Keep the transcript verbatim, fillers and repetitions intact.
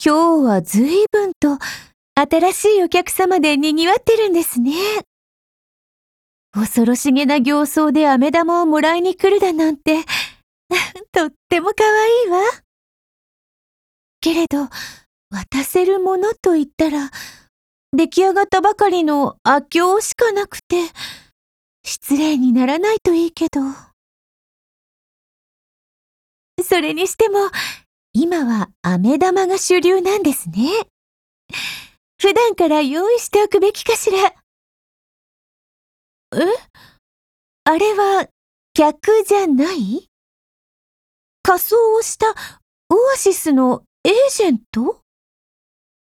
今日は随分と新しいお客様で賑わってるんですね。恐ろしげな形相で飴玉をもらいに来るだなんて、とっても可愛いわ。けれど、渡せるものと言ったら、出来上がったばかりのあ経しかなくて、失礼にならないといいけど。それにしても、今は飴玉が主流なんですね。普段から用意しておくべきかしら。え？あれは客じゃない？仮装をしたオアシスのエージェント？